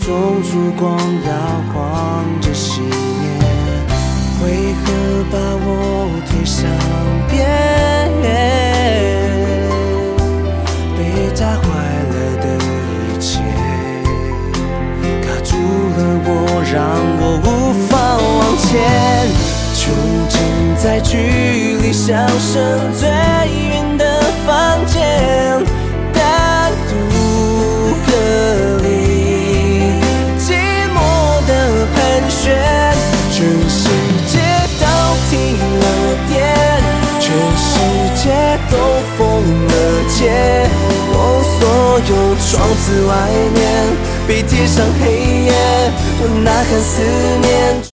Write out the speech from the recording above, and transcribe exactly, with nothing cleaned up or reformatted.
中烛光摇晃着熄灭，为何把我推向边缘？被炸坏了的一切卡住了我，让我无法往前。囚禁在距离笑声最远的房间，单独隔离寂寞的盘旋。全世界都停了电，全世界都封了街，我所有窗子外面被贴上黑夜，我呐喊思念。